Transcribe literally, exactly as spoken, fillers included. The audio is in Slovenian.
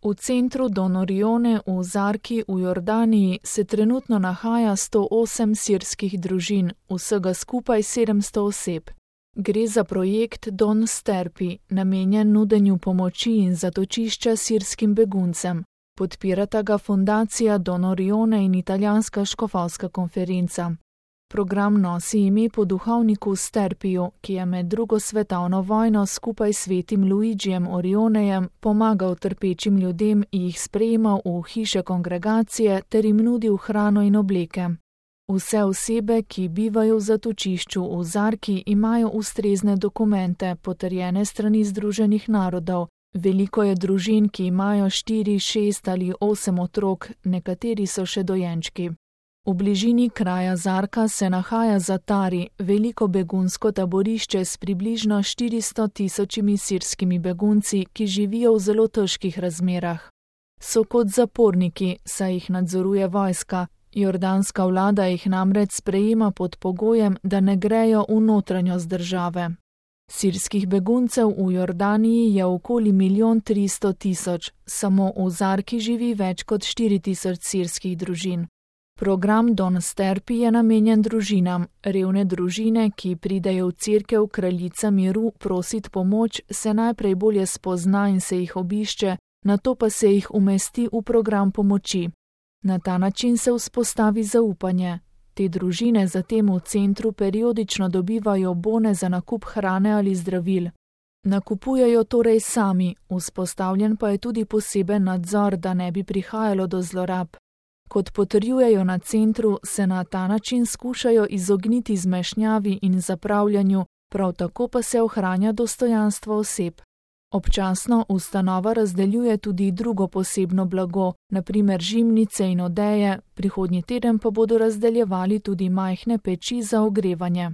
V centru Don Orione v Zarki v Jordaniji se trenutno nahaja sto osem sirskih družin, vsega skupaj sedemsto oseb. Gre za projekt Don Sterpi, namenjen nudenju pomoči in zatočišča sirskim beguncem. Podpirata ga fundacija Don Orione in italijanska škofovska konferenca. Program nosi ime po duhovniku Sterpiju, ki je med drugo svetovno vojno skupaj s svetim Luigijem Orionejem pomagal trpečim ljudem in jih sprejemal v hiše kongregacije ter jim nudil hrano in obleke. Vse osebe, ki bivajo v zatočišču v Zarki, imajo ustrezne dokumente, potrjene strani Združenih narodov. Veliko je družin, ki imajo štiri, šest ali osem otrok, nekateri so še dojenčki. V bližini kraja Zarka se nahaja Zatari, veliko begunsko taborišče s približno štiristo tisočimi sirskimi begunci, ki živijo v zelo težkih razmerah. So kot zaporniki, saj jih nadzoruje vojska. Jordanska vlada jih namreč sprejema pod pogojem, da ne grejo v notranjost države. Sirskih beguncev v Jordaniji je okoli milijon tristo tisoč, samo v Zarki živi več kot štiri tisoč sirskih družin. Program Don Sterpi je namenjen družinam. Revne družine, ki pridejo v cerkev Kraljica miru prosit pomoč, se najprej bolje spozna in se jih obišče, nato pa se jih umesti v program pomoči. Na ta način se vzpostavi zaupanje. Te družine zatem v centru periodično dobivajo bone za nakup hrane ali zdravil. Nakupujejo torej sami, vzpostavljen pa je tudi poseben nadzor, da ne bi prihajalo do zlorab. Kot potrjujejo na centru, se na ta način skušajo izogniti zmešnjavi in zapravljanju, prav tako pa se ohranja dostojanstvo oseb. Občasno ustanova razdeljuje tudi drugo posebno blago, na primer žimnice in odeje, prihodnji teden pa bodo razdeljevali tudi majhne peči za ogrevanje.